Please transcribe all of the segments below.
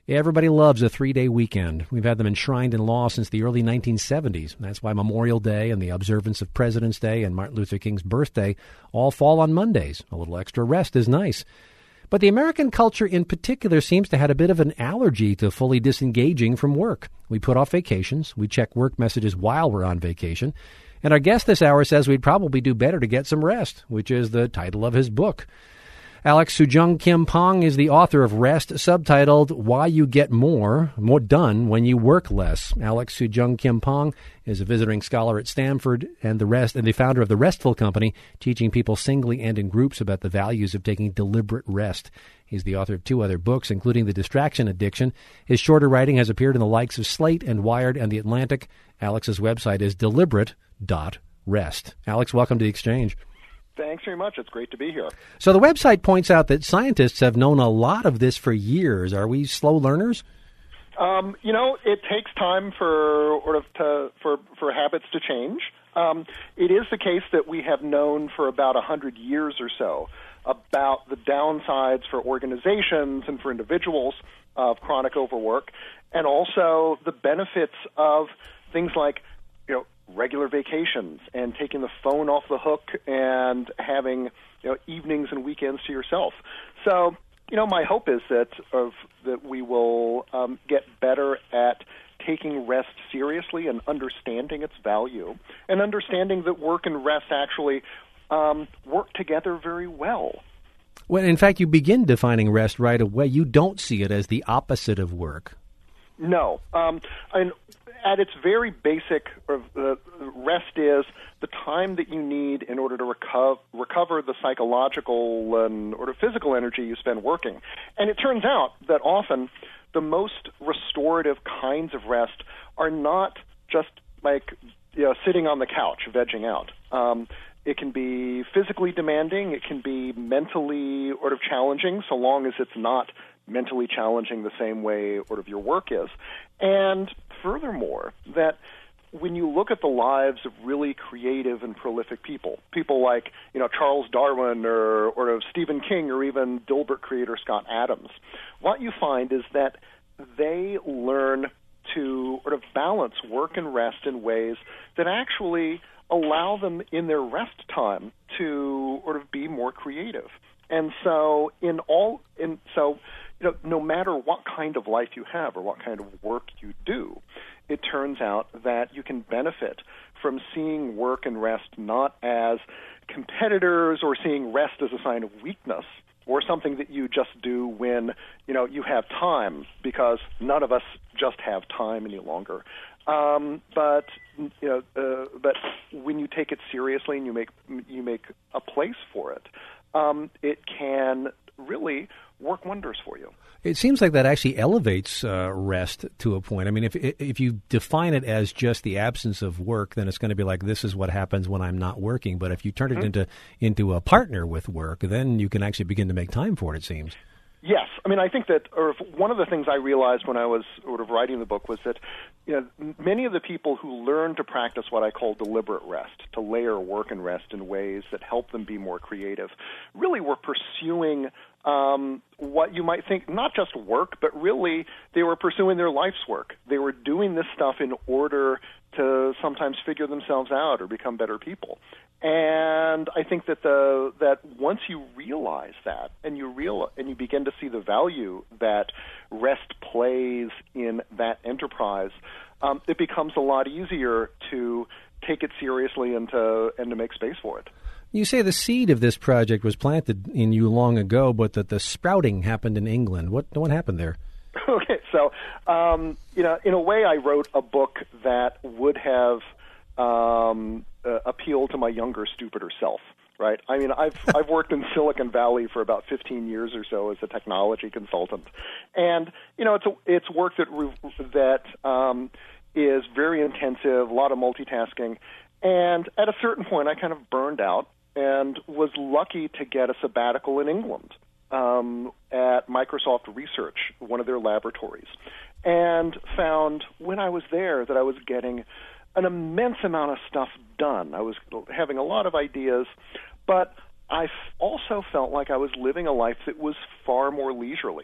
Everybody loves a 3-day weekend. We've had them enshrined in law since the early 1970s. That's why Memorial Day and the observance of President's Day and Martin Luther King's birthday all fall on Mondays. A little extra rest is nice. But the American culture in particular seems to have a bit of an allergy to fully disengaging from work. We put off vacations. We check work messages while we're on vacation. And our guest this hour says we'd probably do better to get some rest, which is the title of his book. Alex Soojung Kim Pong is the author of Rest, subtitled Why You Get More Done When You Work Less. Alex Soojung Kim Pong is a visiting scholar at Stanford and the founder of the Restful Company, teaching people singly and in groups about the values of taking deliberate rest. He's the author of 2 other books, including The Distraction Addiction. His shorter writing has appeared in the likes of Slate and Wired and The Atlantic. Alex's website is deliberate.rest. Alex, welcome to the Exchange. Thanks very much. It's great to be here. So the website points out that scientists have known a lot of this for years. Are we slow learners? It takes time for habits to change. It is the case that we have known for about 100 years or so about the downsides for organizations and for individuals of chronic overwork, and also the benefits of things like regular vacations and taking the phone off the hook and having evenings and weekends to yourself. So, my hope is that we will get better at taking rest seriously and understanding its value, and understanding that work and rest actually work together very well. Well, in fact, you begin defining rest right away. You don't see it as the opposite of work. No. And at its very basic, rest is the time that you need in order to recover the psychological and physical energy you spend working. And it turns out that often the most restorative kinds of rest are not just like sitting on the couch, vegging out. It can be physically demanding. It can be mentally challenging, so long as it's not mentally challenging the same way your work is. And furthermore, that when you look at the lives of really creative and prolific people like Charles Darwin or Stephen King or even Dilbert creator Scott Adams, what you find is that they learn to balance work and rest in ways that actually allow them in their rest time to be more creative. And so no matter what kind of life you have or what kind of work you do, it turns out that you can benefit from seeing work and rest not as competitors or seeing rest as a sign of weakness or something that you just do when, you have time, because none of us just have time any longer. But when you take it seriously and you make a place for it, it can really work wonders for you. It seems like that actually elevates rest to a point. I mean, if you define it as just the absence of work, then it's going to be like, this is what happens when I'm not working. But if you turn it into a partner with work, then you can actually begin to make time for it, it seems. Yes. I mean, I think that one of the things I realized when I was writing the book was that many of the people who learn to practice what I call deliberate rest, to layer work and rest in ways that help them be more creative, really were pursuing what you might think not just work, but really they were pursuing their life's work. They were doing this stuff in order to sometimes figure themselves out or become better people. And I think that once you realize that and you begin to see the value that rest plays in that enterprise, it becomes a lot easier to take it seriously and to make space for it. You say the seed of this project was planted in you long ago, but that the sprouting happened in England. What happened there? Okay, so in a way, I wrote a book that would have appealed to my younger, stupider self. Right? I mean, I've worked in Silicon Valley for about 15 years or so as a technology consultant, and it's work that is very intensive, a lot of multitasking, and at a certain point, I kind of burned out and was lucky to get a sabbatical in England at Microsoft Research, one of their laboratories, and found when I was there that I was getting an immense amount of stuff done. I was having a lot of ideas, but I also felt like I was living a life that was far more leisurely,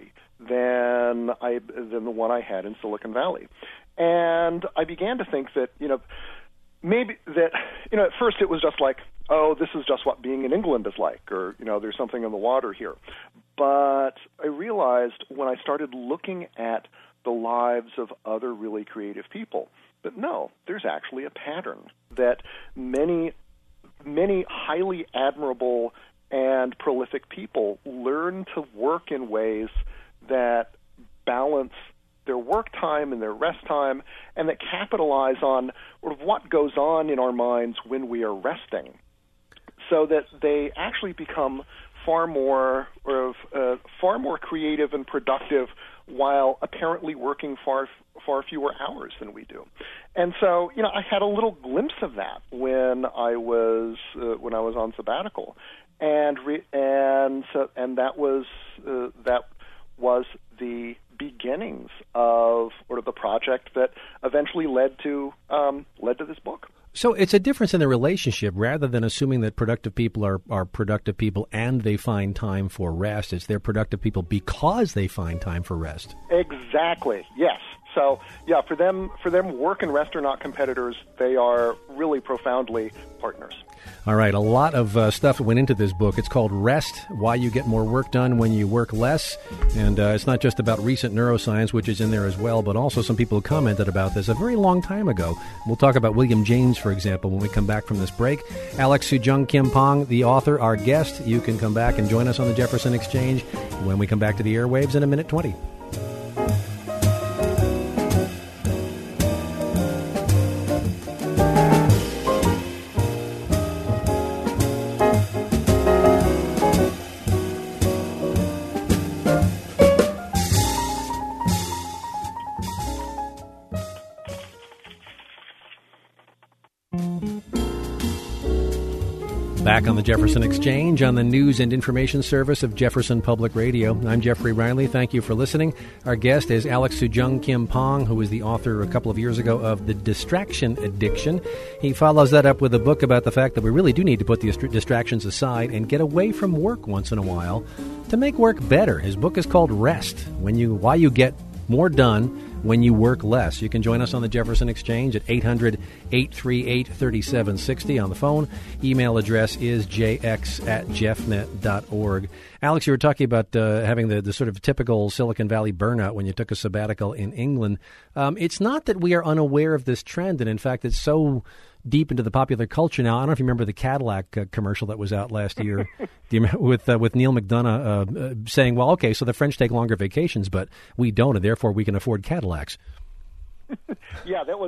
than the one I had in Silicon Valley. And I began to think that, maybe that, at first it was just like, oh, this is just what being in England is like, or, there's something in the water here. But I realized when I started looking at the lives of other really creative people that no, there's actually a pattern, that many highly admirable and prolific people learn to work in ways that balance their work time and their rest time, and that capitalize on sort of what goes on in our minds when we are resting, so that they actually become far more creative and productive while apparently working far fewer hours than we do. And so, I had a little glimpse of that when I was on sabbatical, and that was the beginnings of the project that eventually led to this book. So it's a difference in the relationship. Rather than assuming that productive people are productive people and they find time for rest, it's they're productive people because they find time for rest. Exactly. Yes. So, yeah, for them, work and rest are not competitors. They are really profoundly partners. All right, a lot of stuff went into this book. It's called Rest, Why You Get More Work Done When You Work Less. And it's not just about recent neuroscience, which is in there as well, but also some people who commented about this a very long time ago. We'll talk about William James, for example, when we come back from this break. Alex Soojung Kim Pong, the author, our guest. You can come back and join us on the Jefferson Exchange when we come back to the airwaves in a minute 20. Back on the Jefferson Exchange on the news and information service of Jefferson Public Radio. I'm Jeffrey Riley. Thank you for listening. Our guest is Alex Soojung Kim Pong, who was the author a couple of years ago of The Distraction Addiction. He follows that up with a book about the fact that we really do need to put the distractions aside and get away from work once in a while to make work better. His book is called Rest, Why You Get More Done When You Work Less. You can join us on the Jefferson Exchange at 800-838-3760 on the phone. Email address is jx@jeffnet.org. Alex, you were talking about having the sort of typical Silicon Valley burnout when you took a sabbatical in England. It's not that we are unaware of this trend, and in fact, it's so deep into the popular culture now. I don't know if you remember the Cadillac commercial that was out last year. Do you remember, with Neil McDonough saying, well, okay, so the French take longer vacations, but we don't, and therefore we can afford Cadillacs. Yeah, that was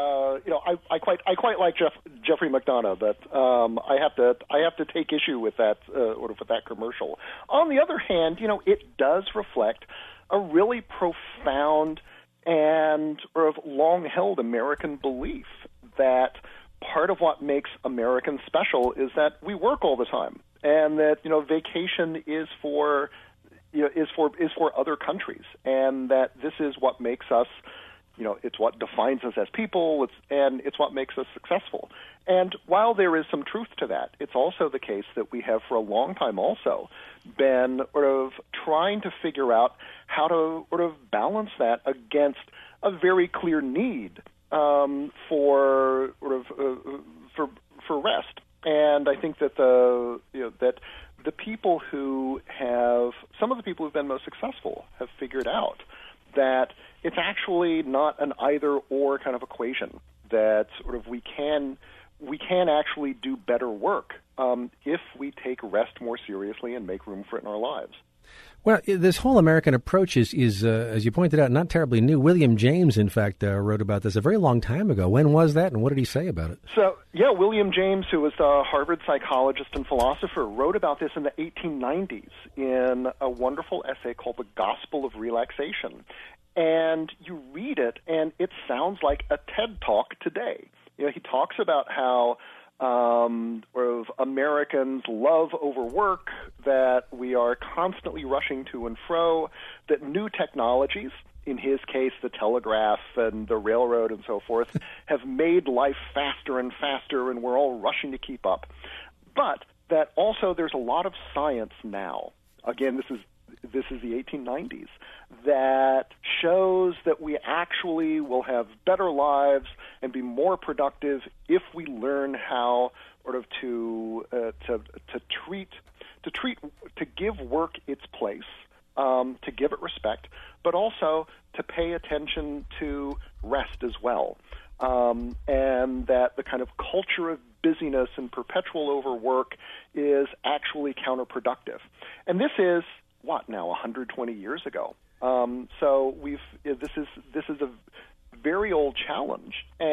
I quite like Jeffrey McDonough, but I have to take issue with that with that commercial. On the other hand, it does reflect a really profound and sort of long-held American belief that part of what makes Americans special is that we work all the time, and that vacation is for other countries, and that this is what makes us, it's what defines us as people, it's what makes us successful. And while there is some truth to that, it's also the case that we have for a long time also been sort of trying to figure out how to sort of balance that against a very clear need for rest. And I think that the people who have, some of the people who've been most successful have figured out that it's actually not an either or kind of equation, that sort of we can actually do better work if we take rest more seriously and make room for it in our lives. Well, this whole American approach is as you pointed out, not terribly new. William James, in fact, wrote about this a very long time ago. When was that, and what did he say about it? So, yeah, William James, who was a Harvard psychologist and philosopher, wrote about this in the 1890s in a wonderful essay called The Gospel of Relaxation. And you read it, and it sounds like a TED Talk today. He talks about how Americans love overwork, that we are constantly rushing to and fro, that new technologies, in his case the telegraph and the railroad and so forth, have made life faster and faster, and we're all rushing to keep up. But that also there's a lot of science now. Again, this this is the 1890s, that shows that we actually will have better lives and be more productive if we learn how to give work its place, to give it respect, but also to pay attention to rest as well. And that the kind of culture of busyness and perpetual overwork is actually counterproductive. And this is, 120 years ago. So this is a very old challenge,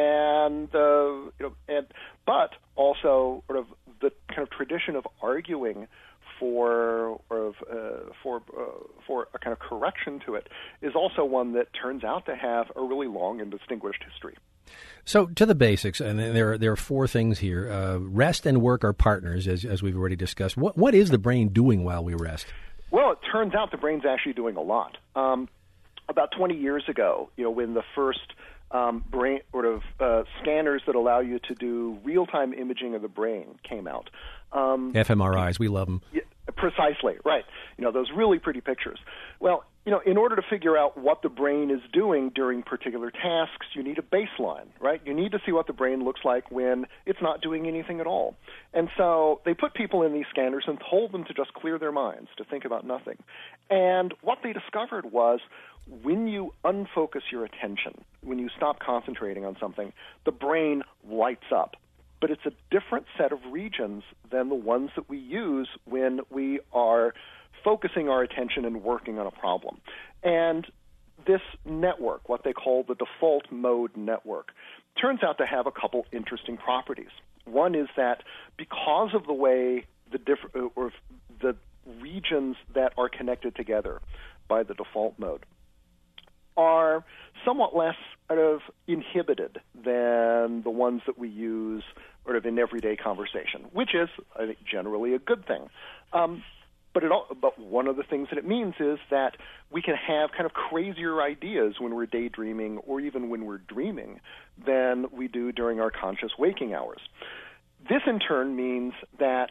but also sort of the kind of tradition of arguing for a kind of correction to it is also one that turns out to have a really long and distinguished history. So to the basics, and there are four things here. Rest and work are partners, as we've already discussed. What is the brain doing while we rest? Well, it turns out the brain's actually doing a lot. About 20 years ago, when the first brain scanners that allow you to do real-time imaging of the brain came out. fMRIs, we love them. Yeah, precisely, right. Those really pretty pictures. Well, in order to figure out what the brain is doing during particular tasks, you need a baseline, right? You need to see what the brain looks like when it's not doing anything at all. And so they put people in these scanners and told them to just clear their minds, to think about nothing. And what they discovered was when you unfocus your attention, when you stop concentrating on something, the brain lights up. But it's a different set of regions than the ones that we use when we are focusing our attention and working on a problem. And this network, what they call the default mode network, turns out to have a couple interesting properties. One is that because of the way the regions that are connected together by the default mode are somewhat less inhibited than the ones that we use in everyday conversation, which is, I think, generally a good thing. But one of the things that it means is that we can have kind of crazier ideas when we're daydreaming or even when we're dreaming than we do during our conscious waking hours. This, in turn, means that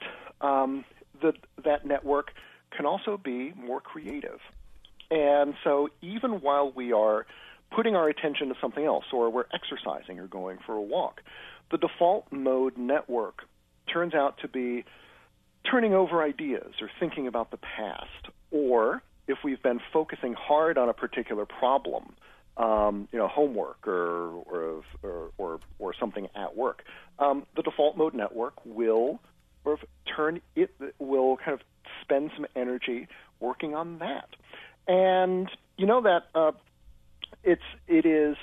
that network can also be more creative. And so even while we are putting our attention to something else, or we're exercising or going for a walk, the default mode network turns out to be turning over ideas or thinking about the past, or if we've been focusing hard on a particular problem, homework or something at work, the default mode network will kind of spend some energy working on that. And that it is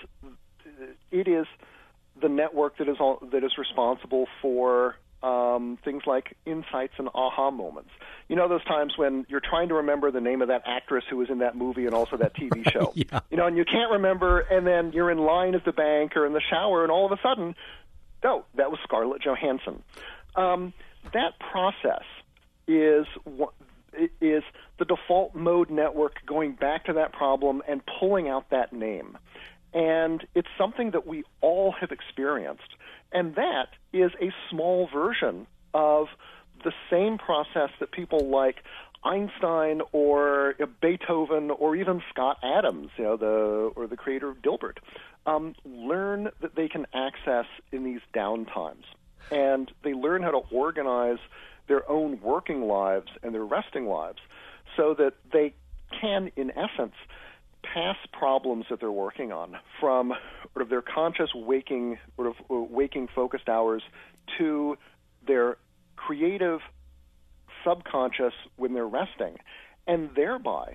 the network that is responsible for things like insights and aha moments. Those times when you're trying to remember the name of that actress who was in that movie and also that TV show. Yeah. And you can't remember, and then you're in line at the bank or in the shower, and all of a sudden, that was Scarlett Johansson. That process is the default mode network going back to that problem and pulling out that name. And it's something that we all have experienced. And that is a small version of the same process that people like Einstein or Beethoven or even Scott Adams, the creator of Dilbert, learn that they can access in these downtimes. And they learn how to organize their own working lives and their resting lives so that they can, in essence, pass problems that they're working on from their conscious waking focused hours to their creative subconscious when they're resting, and thereby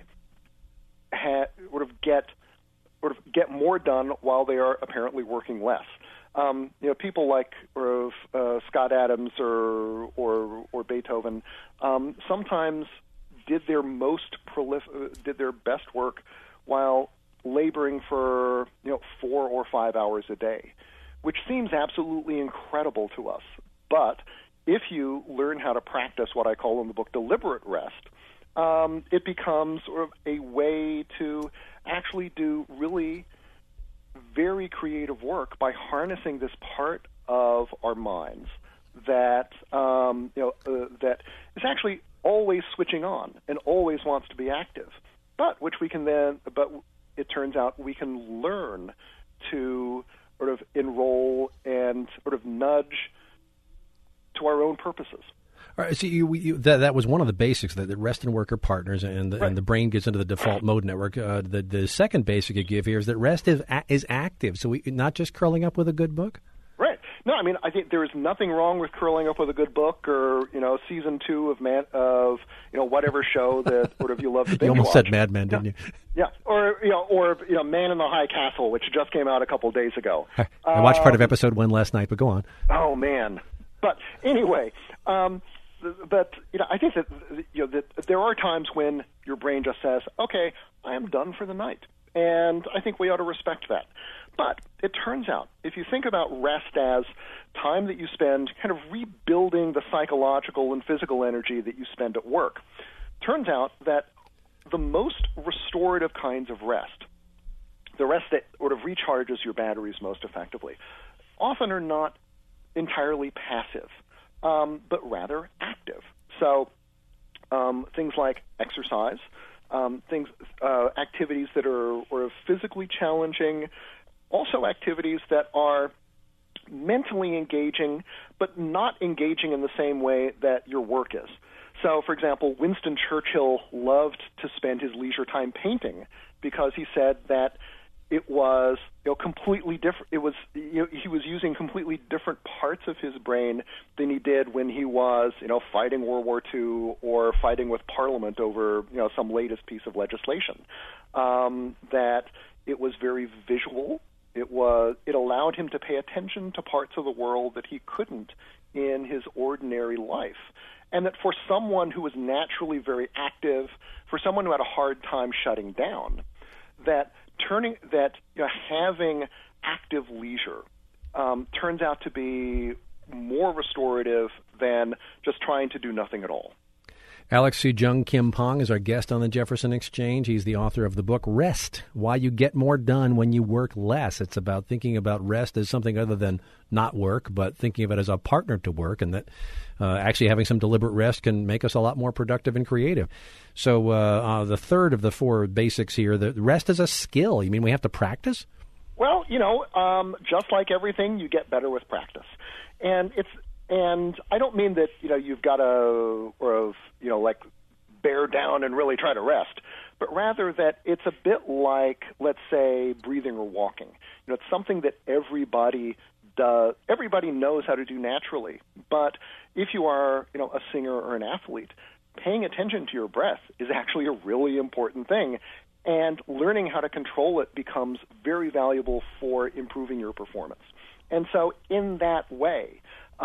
get more done while they are apparently working less. People like Scott Adams or Beethoven sometimes did their best work while laboring for 4 or 5 hours a day, which seems absolutely incredible to us. But if you learn how to practice what I call in the book deliberate rest, it becomes a way to actually do really very creative work by harnessing this part of our minds that that is actually always switching on and always wants to be active, but it turns out we can learn to sort of enroll and sort of nudge to our own purposes. All right, so that was one of the basics, that rest and work are partners, and the brain gets into the default mode network. The second basic you give here is that rest is active, so not just curling up with a good book? Right. No, I mean, I think there is nothing wrong with curling up with a good book or, season 2 of whatever show that sort of you love to binge You almost watch. said Mad Men, didn't you? Yeah, or Man in the High Castle, which just came out a couple days ago. I watched part of episode 1 last night, but go on. Oh, man. But anyway, but I think that there are times when your brain just says, okay, I am done for the night. And I think we ought to respect that. But it turns out, if you think about rest as time that you spend kind of rebuilding the psychological and physical energy that you spend at work, turns out that the most restorative kinds of rest, the rest that sort of recharges your batteries most effectively, often are not entirely passive, but rather active. So things like exercise, activities that are sort of physically challenging, also activities that are mentally engaging, but not engaging in the same way that your work is. So, for example, Winston Churchill loved to spend his leisure time painting because he said that it was completely different. It was he was using completely different parts of his brain than he did when he was fighting World War II or fighting with Parliament over some latest piece of legislation. That it was very visual. It allowed him to pay attention to parts of the world that he couldn't in his ordinary life. And that for someone who was naturally very active, for someone who had a hard time shutting down, that having active leisure turns out to be more restorative than just trying to do nothing at all. Alex Soojung Kim Pong is our guest on the Jefferson Exchange. He's the author of the book Rest, Why You Get More Done When You Work Less. It's about thinking about rest as something other than not work, but thinking of it as a partner to work, and that actually having some deliberate rest can make us a lot more productive and creative. So the third of the 4 basics here, the rest is a skill. You mean we have to practice? Well, just like everything, you get better with practice. And I don't mean that, you've got to, bear down and really try to rest, but rather that it's a bit like, let's say, breathing or walking. It's something that everybody does. Everybody knows how to do naturally. But if you are, a singer or an athlete, paying attention to your breath is actually a really important thing. And learning how to control it becomes very valuable for improving your performance. And so in that way,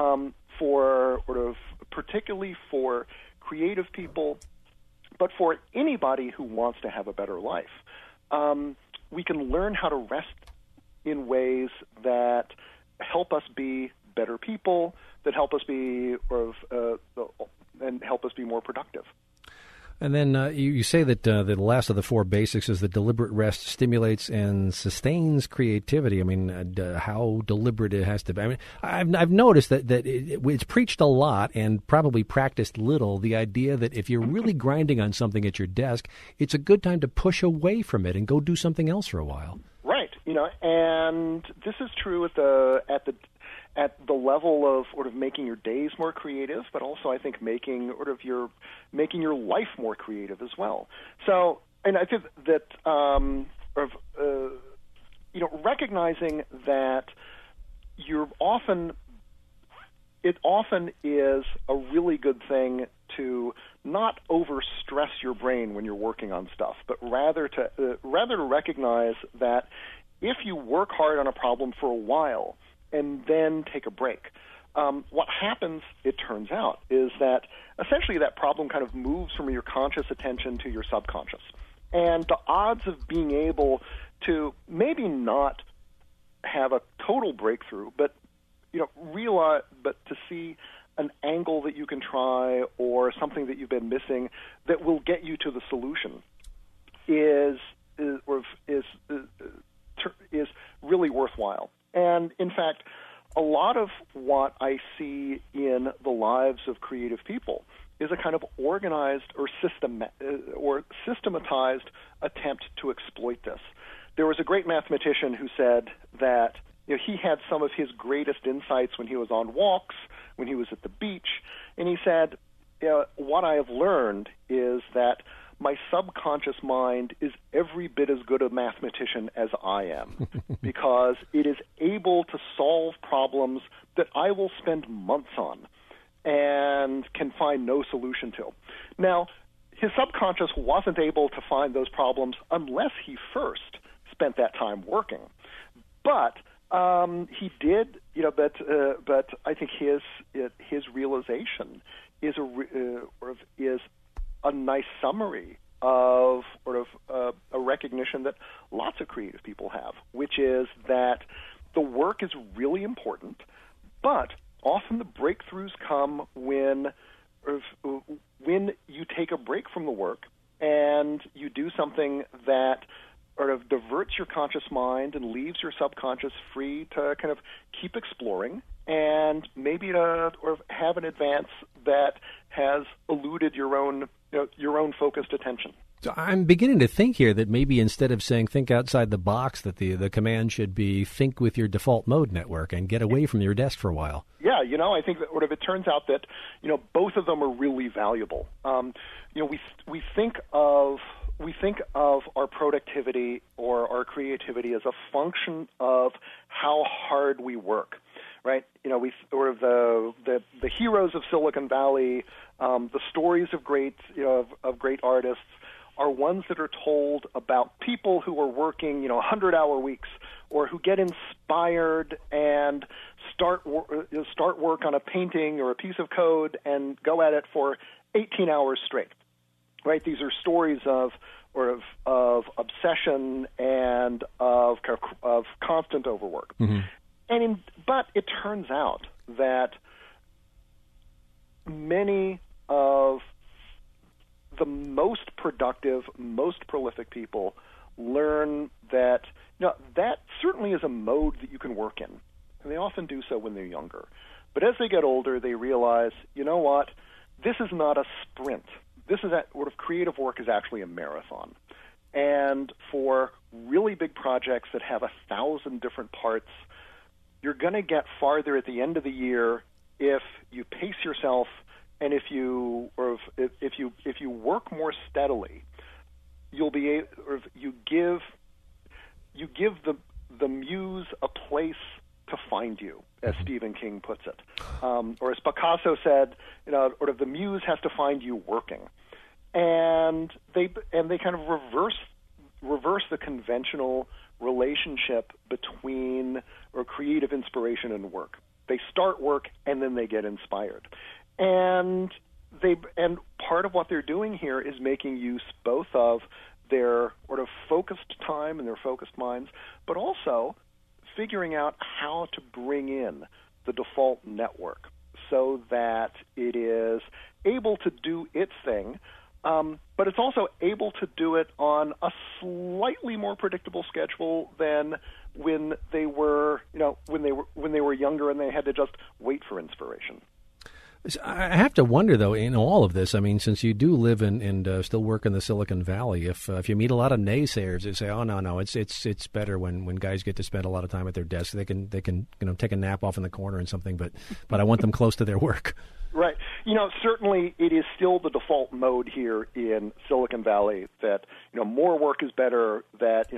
particularly for creative people, but for anybody who wants to have a better life, we can learn how to rest in ways that help us be better people, that help us be and help us be more productive. And then you say that the last of the 4 basics is that deliberate rest stimulates and sustains creativity. I mean, how deliberate it has to be. I mean, I've noticed that it's preached a lot and probably practiced little, the idea that if you're really grinding on something at your desk, it's a good time to push away from it and go do something else for a while. Right. And this is true at the level of sort of making your days more creative, but also I think making your life more creative as well. So, and I think that recognizing that it often is a really good thing to not overstress your brain when you're working on stuff, but rather to recognize that if you work hard on a problem for a while and then take a break, what happens, it turns out, is that essentially that problem kind of moves from your conscious attention to your subconscious. And the odds of being able to maybe not have a total breakthrough, but to see an angle that you can try or something that you've been missing that will get you to the solution is really worthwhile. And in fact, a lot of what I see in the lives of creative people is a kind of organized or systematized attempt to exploit this. There was a great mathematician who said that he had some of his greatest insights when he was on walks, when he was at the beach, and he said, what I have learned is that my subconscious mind is every bit as good a mathematician as I am because it is able to solve problems that I will spend months on and can find no solution to. Now, his subconscious wasn't able to find those problems unless he first spent that time working. But he did, but I think his realization is a nice summary of a recognition that lots of creative people have, which is that the work is really important, but often the breakthroughs come when you take a break from the work and you do something that diverts your conscious mind and leaves your subconscious free to kind of keep exploring and maybe to have an advance that has eluded your own focused attention. So I'm beginning to think here that maybe instead of saying think outside the box, that the command should be think with your default mode network and get away from your desk for a while. Yeah, I think that it turns out that both of them are really valuable. We think of our productivity or our creativity as a function of how hard we work, right? The heroes of Silicon Valley, the stories of great artists are ones that are told about people who are working 100-hour weeks or who get inspired and start work on a painting or a piece of code and go at it for 18 hours straight. Right? These are stories of obsession and of constant overwork. Mm-hmm. But it turns out that many of the most productive, most prolific people learn that that certainly is a mode that you can work in. And they often do so when they're younger. But as they get older, they realize, what? This is not a sprint. This is creative work is actually a marathon. And for really big projects that have 1,000 different parts, you're going to get farther at the end of the year if you pace yourself and if you work more steadily. You give the muse a place to find you, as Stephen King puts it, or as Picasso said, the muse has to find you working, and they kind of reverse the conventional relationship between creative inspiration and work. They start work and then they get inspired, and part of what they're doing here is making use both of their focused time and their focused minds, but also figuring out how to bring in the default network so that it is able to do its thing, but it's also able to do it on a slightly more predictable schedule than when they were younger and they had to just wait for inspiration. I have to wonder, though, in all of this, I mean, since you do live and still work in the Silicon Valley, if you meet a lot of naysayers that say, "Oh no, it's better when guys get to spend a lot of time at their desk. They can take a nap off in the corner and something, but I want them close to their work." Right. Certainly it is still the default mode here in Silicon Valley that more work is better. That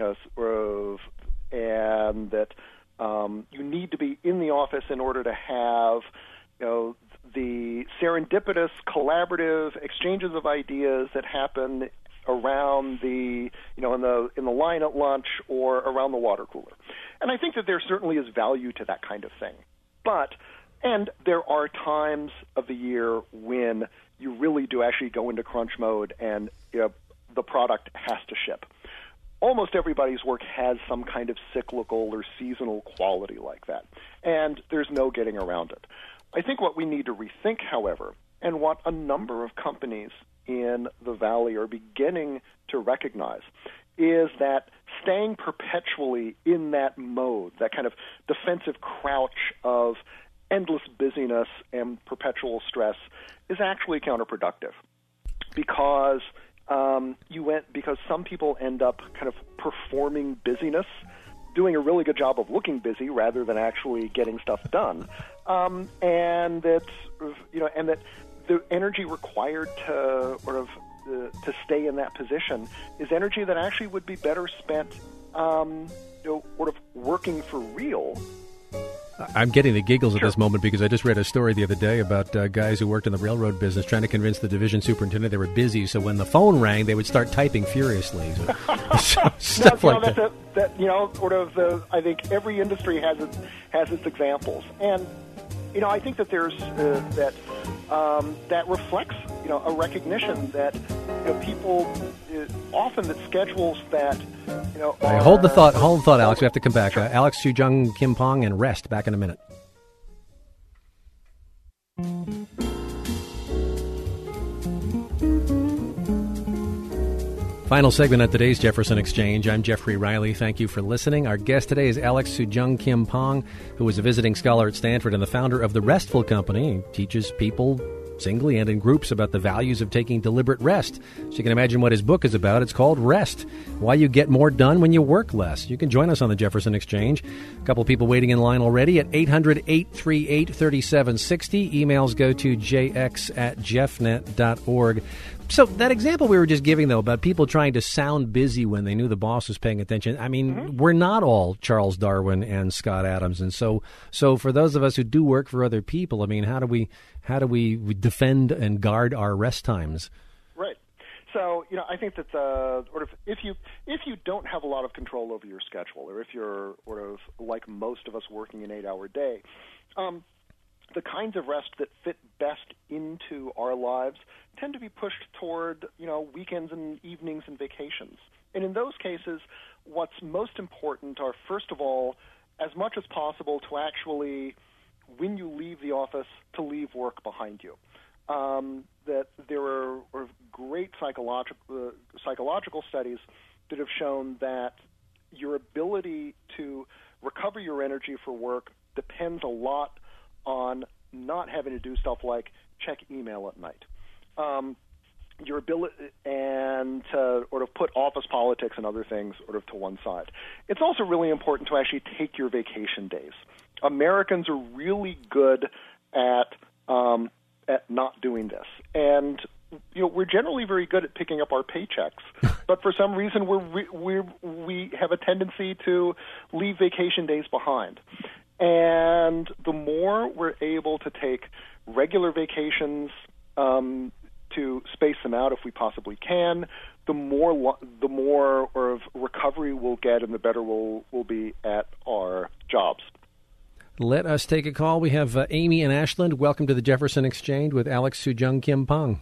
and that you need to be in the office in order to have the serendipitous, collaborative exchanges of ideas that happen around the in the line at lunch or around the water cooler. And I think that there certainly is value to that kind of thing. And there are times of the year when you really do actually go into crunch mode and the product has to ship. Almost everybody's work has some kind of cyclical or seasonal quality like that, and there's no getting around it. I think what we need to rethink, however, and what a number of companies in the Valley are beginning to recognize, is that staying perpetually in that mode, that kind of defensive crouch of endless busyness and perpetual stress is actually counterproductive, because because some people end up kind of performing busyness, doing a really good job of looking busy rather than actually getting stuff done, and that the energy required to to stay in that position is energy that actually would be better spent working for real. I'm getting the giggles at this moment because I just read a story the other day about guys who worked in the railroad business trying to convince the division superintendent they were busy, so when the phone rang, they would start typing furiously. Stuff like that. I think every industry has its examples, and I think that there's that reflects a recognition that people often that schedules that hold the thought, Alex. We have to come back. Alex Soojung Kim Pong and Rest. Back in a minute. Final segment of today's Jefferson Exchange. I'm Jeffrey Riley. Thank you for listening. Our guest today is Alex Soojung Kim Pong, who is a visiting scholar at Stanford and the founder of the Restful Company. He teaches people singly and in groups about the values of taking deliberate rest. So you can imagine what his book is about. It's called Rest, Why You Get More Done When You Work Less. You can join us on the Jefferson Exchange. A couple people waiting in line already at 800-838-3760. Emails go to jx@jeffnet.org. So that example we were just giving, though, about people trying to sound busy when they knew the boss was paying attention, I mean, we're not all Charles Darwin and Scott Adams. And so for those of us who do work for other people, I mean, how do we defend and guard our rest times? Right. So, I think that if you don't have a lot of control over your schedule, or if you're like most of us working an 8-hour day, the kinds of rest that fit best into our lives tend to be pushed toward, weekends and evenings and vacations. And in those cases, what's most important are, first of all, as much as possible to actually, when you leave the office, to leave work behind you. That there are great psychological studies that have shown that your ability to recover your energy for work depends a lot on not having to do stuff like check email at night. Your ability and to put office politics and other things to one side. It's also really important to actually take your vacation days. Americans are really good at not doing this, and we're generally very good at picking up our paychecks, but for some reason we have a tendency to leave vacation days behind. And the more we're able to take regular vacations, to space them out if we possibly can, the more recovery we'll get, and the better we'll be at our jobs. Let us take a call. We have Amy in Ashland. Welcome to the Jefferson Exchange with Alex Soojung Kim Pong.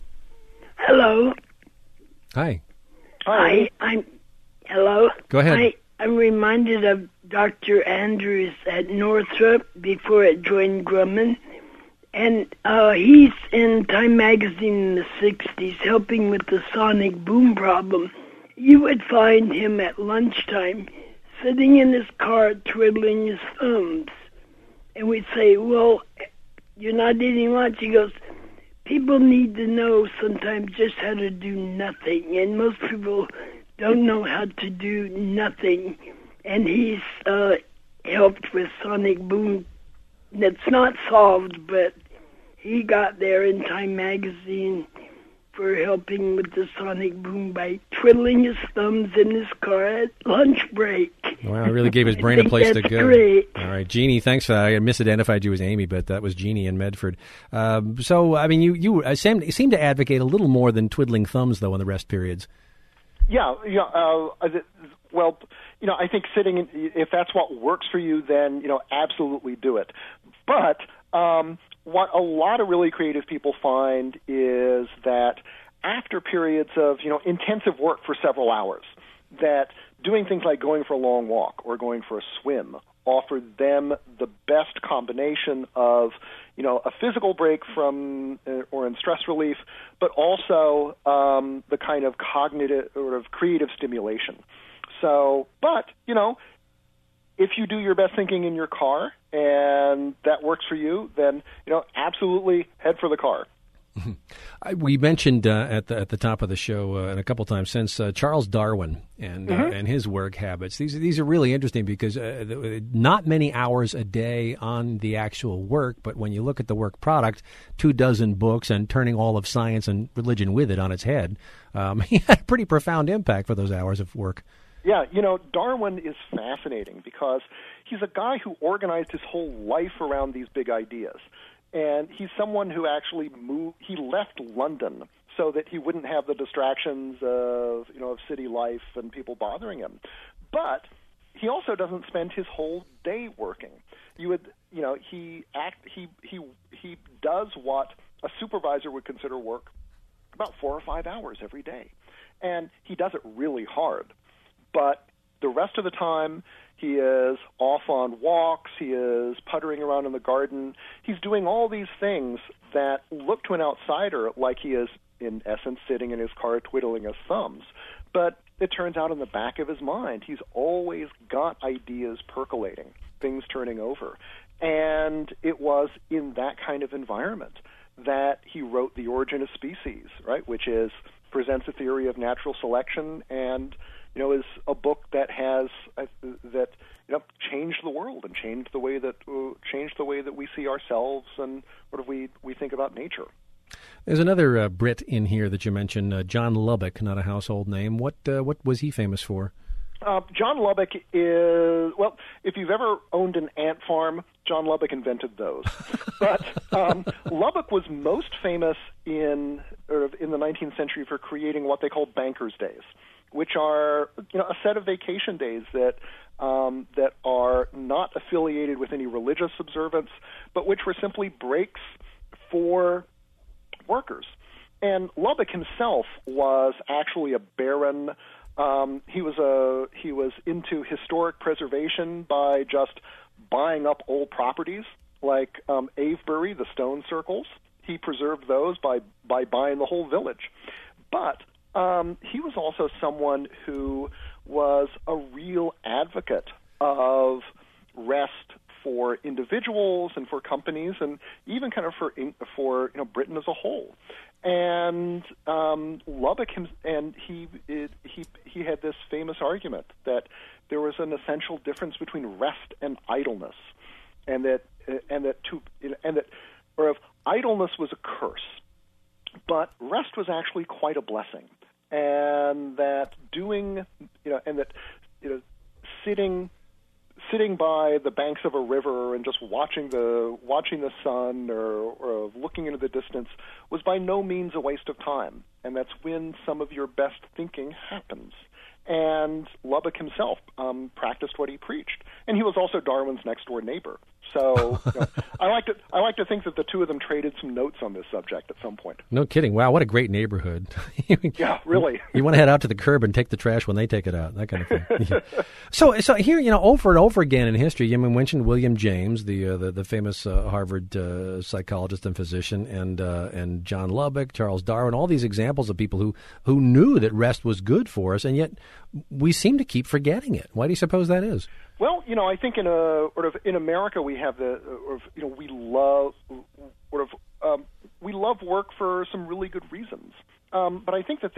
Hello. Hi. Hi. Hello. Go ahead. I'm reminded of Dr. Andrews at Northrop before it joined Grumman. And he's in Time Magazine in the 60s helping with the sonic boom problem. You would find him at lunchtime sitting in his car twiddling his thumbs. And we'd say, well, you're not eating lunch. He goes, people need to know sometimes just how to do nothing. And most people don't know how to do nothing. And he's helped with sonic boom. That's not solved, but he got there in Time Magazine for helping with the sonic boom by twiddling his thumbs in his car at lunch break. Wow, really gave his brain a place to go. Great. All right, Jeannie, thanks for that. I misidentified you as Amy, but that was Jeannie in Medford. So, I mean, you seem to advocate a little more than twiddling thumbs, though, in the rest periods. Yeah. Well, I think sitting, if that's what works for you, then, absolutely do it. But what a lot of really creative people find is that after periods of, intensive work for several hours, that doing things like going for a long walk or going for a swim offer them the best combination of, a physical break from or in stress relief, but also the kind of cognitive or of creative stimulation. So, but, if you do your best thinking in your car and that works for you, then absolutely head for the car. We mentioned at the top of the show and a couple times since Charles Darwin and his work habits. These are really interesting because not many hours a day on the actual work, but when you look at the work product, 24 books and turning all of science and religion with it on its head, he had a pretty profound impact for those hours of work. Yeah, Darwin is fascinating because he's a guy who organized his whole life around these big ideas. And he's someone who actually he left London so that he wouldn't have the distractions of city life and people bothering him. But he also doesn't spend his whole day working. He does what a supervisor would consider work about 4 or 5 hours every day. And he does it really hard. But the rest of the time, he is off on walks, he is puttering around in the garden. He's doing all these things that look to an outsider like he is, in essence, sitting in his car twiddling his thumbs. But it turns out in the back of his mind, he's always got ideas percolating, things turning over. And it was in that kind of environment that he wrote The Origin of Species, right, which presents a theory of natural selection and is a book that has changed the world and changed the way that we see ourselves and we think about nature. There's another Brit in here that you mentioned, John Lubbock, not a household name. What was he famous for? John Lubbock is, well, if you've ever owned an ant farm, John Lubbock invented those. But Lubbock was most famous in the 19th century for creating what they call bankers' days, which are a set of vacation days that are not affiliated with any religious observance, but which were simply breaks for workers. And Lubbock himself was actually a baron. He was into historic preservation by just buying up old properties like Avebury, the stone circles. He preserved those by buying the whole village. But he was also someone who was a real advocate of rest for individuals and for companies, and even kind of for Britain as a whole. And Lubbock, he had this famous argument that there was an essential difference between rest and idleness, and that idleness was a curse, but rest was actually quite a blessing. And that sitting by the banks of a river and just watching the sun or looking into the distance was by no means a waste of time. And that's when some of your best thinking happens. And Lubbock himself practiced what he preached, and he was also Darwin's next door neighbor. So I like to think that the two of them traded some notes on this subject at some point. No kidding! Wow, what a great neighborhood! Yeah, really. You want to head out to the curb and take the trash when they take it out, that kind of thing. Yeah. So here, over and over again in history, you mentioned William James, the famous Harvard psychologist and physician, and John Lubbock, Charles Darwin, all these examples of people who knew that rest was good for us, and yet we seem to keep forgetting it. Why do you suppose that is? Well, I think in America we have we love work for some really good reasons. But I think that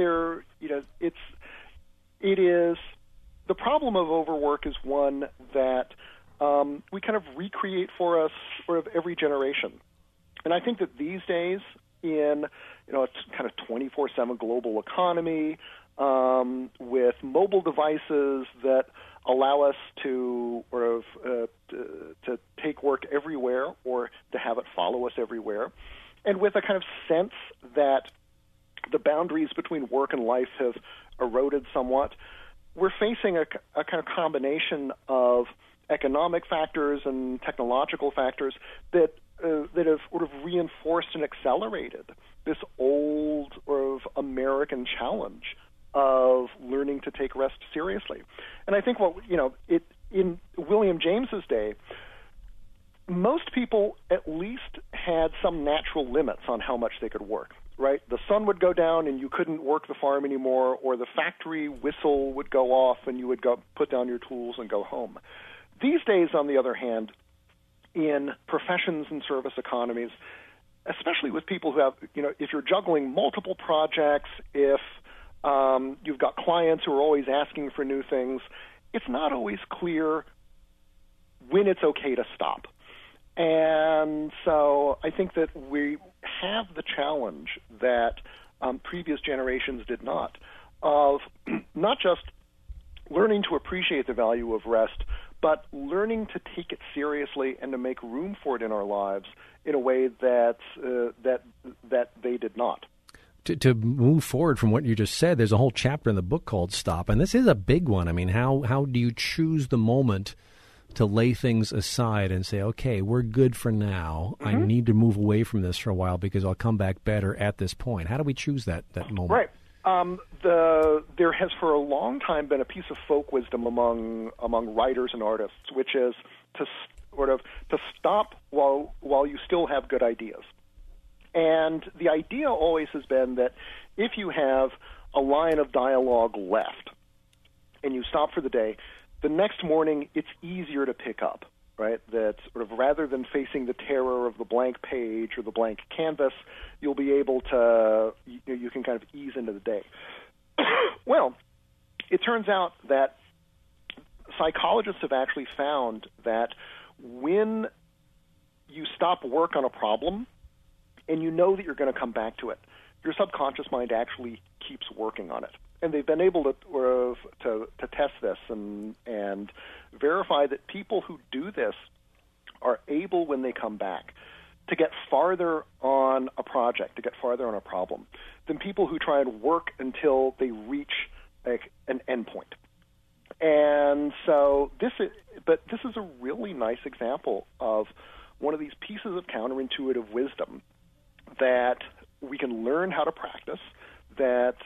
it is the problem of overwork is one that we kind of recreate for us every generation. And I think that these days in a kind of 24/7 global economy with mobile devices that allow us to to take work everywhere or to have it follow us everywhere, and with a kind of sense that the boundaries between work and life have eroded somewhat, we're facing a kind of combination of economic factors and technological factors that have sort of reinforced and accelerated this old American challenge of learning to take rest seriously. And I think in William James's day, most people at least had some natural limits on how much they could work, right? The sun would go down and you couldn't work the farm anymore, or the factory whistle would go off and you would go put down your tools and go home. These days, on the other hand, in professions and service economies, especially with people who have, if you're juggling multiple projects, if you've got clients who are always asking for new things, it's not always clear when it's okay to stop. And so I think that we have the challenge that previous generations did not, of not just learning to appreciate the value of rest, but learning to take it seriously and to make room for it in our lives in a way that they did not. To move forward from what you just said, there's a whole chapter in the book called Stop, and this is a big one. I mean, how do you choose the moment to lay things aside and say, okay, we're good for now. I need to move away from this for a while because I'll come back better at this point. How do we choose that moment? Right. There has for a long time been a piece of folk wisdom among writers and artists, which is to stop while you still have good ideas. And the idea always has been that if you have a line of dialogue left and you stop for the day, the next morning it's easier to pick up, right? That rather than facing the terror of the blank page or the blank canvas, you'll be able to, you can kind of ease into the day. Well, it turns out that psychologists have actually found that when you stop work on a problem and you know that you're going to come back to it, your subconscious mind actually keeps working on it. And they've been able to test this and verify that people who do this are able, when they come back, to get farther on a project, to get farther on a problem, than people who try and work until they reach an endpoint. And so this is a really nice example of one of these pieces of counterintuitive wisdom that we can learn how to practice, that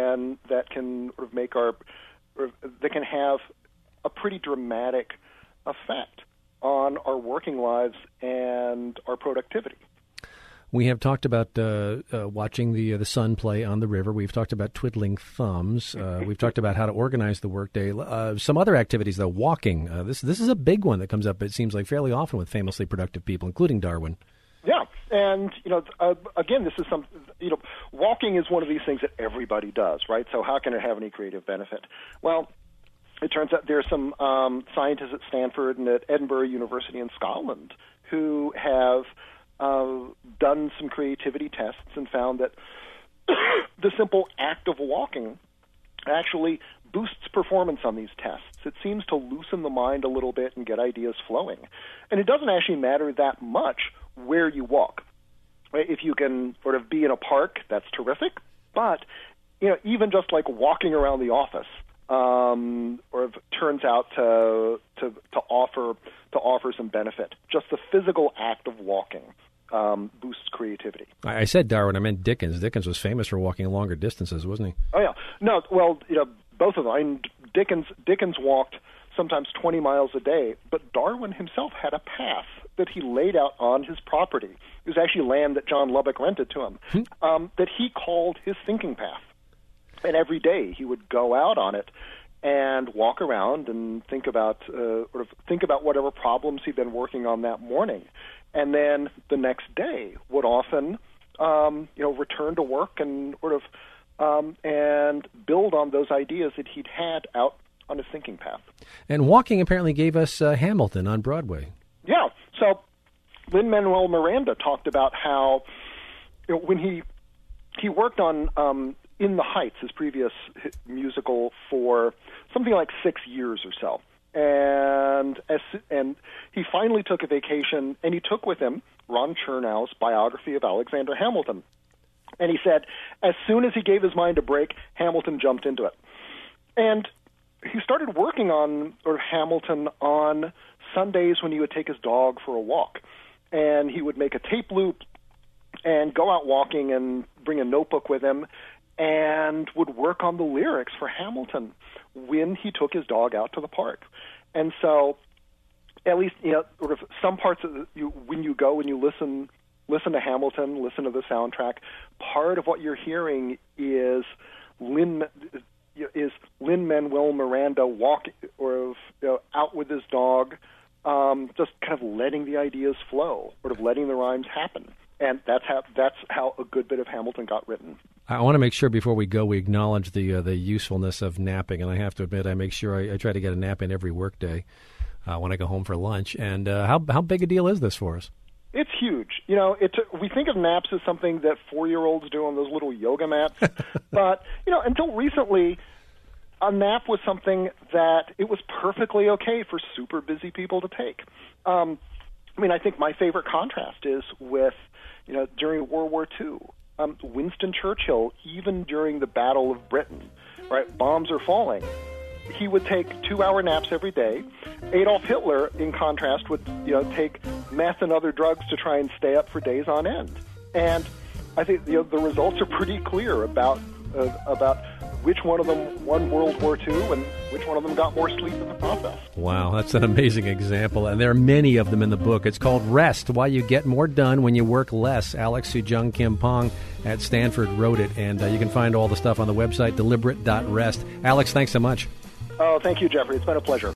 can make that can have a pretty dramatic effect on our working lives and our productivity. We have talked about watching the sun play on the river. We've talked about twiddling thumbs. We've talked about how to organize the workday. Some other activities, though, walking. This is a big one that comes up, it seems like, fairly often with famously productive people, including Darwin. Yeah, and again, this is walking is one of these things that everybody does, right? So how can it have any creative benefit? Well, it turns out there are some scientists at Stanford and at Edinburgh University in Scotland who have done some creativity tests and found that the simple act of walking actually boosts performance on these tests. It seems to loosen the mind a little bit and get ideas flowing. And it doesn't actually matter that much where you walk. If you can be in a park, that's terrific. But even just like walking around the office, turns out to offer some benefit. Just the physical act of walking boosts creativity. I said Darwin, I meant Dickens. Dickens was famous for walking longer distances, wasn't he? Oh yeah, no, well, both of them. I mean, Dickens walked sometimes 20 miles a day, but Darwin himself had a path that he laid out on his property. It was actually land that John Lubbock rented to him, that he called his thinking path. And every day he would go out on it and walk around and think about whatever problems he'd been working on that morning. And then the next day would often, return to work and and build on those ideas that he'd had out on his thinking path. And walking apparently gave us Hamilton on Broadway. Yeah. So Lin-Manuel Miranda talked about how when he worked on In the Heights, his previous musical, for something like 6 years or so. And he finally took a vacation, and he took with him Ron Chernow's biography of Alexander Hamilton. And he said, as soon as he gave his mind a break, Hamilton jumped into it. And he started working on Hamilton on Sundays when he would take his dog for a walk. And he would make a tape loop and go out walking and bring a notebook with him and would work on the lyrics for Hamilton when he took his dog out to the park. And so at least, some parts of when you listen to Hamilton, listen to the soundtrack, part of what you're hearing is Lin-Manuel Miranda walking out with his dog, just kind of letting the ideas flow, sort of letting the rhymes happen. And that's how a good bit of Hamilton got written. I want to make sure before we go we acknowledge the usefulness of napping, and I have to admit I make sure I try to get a nap in every workday when I go home for lunch. And how big a deal is this for us? It's huge. We think of naps as something that 4-year-olds do on those little yoga mats, but until recently, a nap was something that it was perfectly okay for super busy people to take. I think my favorite contrast is with during World War II. Winston Churchill, even during the Battle of Britain, right? Bombs are falling. He would take 2-hour naps every day. Adolf Hitler, in contrast, would take meth and other drugs to try and stay up for days on end. And I think the results are pretty clear about which one of them won World War II and which one of them got more sleep in the process. Wow, that's an amazing example, and there are many of them in the book. It's called Rest, Why You Get More Done When You Work Less. Alex Soojung Kim Pong at Stanford wrote it, and you can find all the stuff on the website, deliberate.rest. Alex, thanks so much. Oh, thank you, Jeffrey. It's been a pleasure.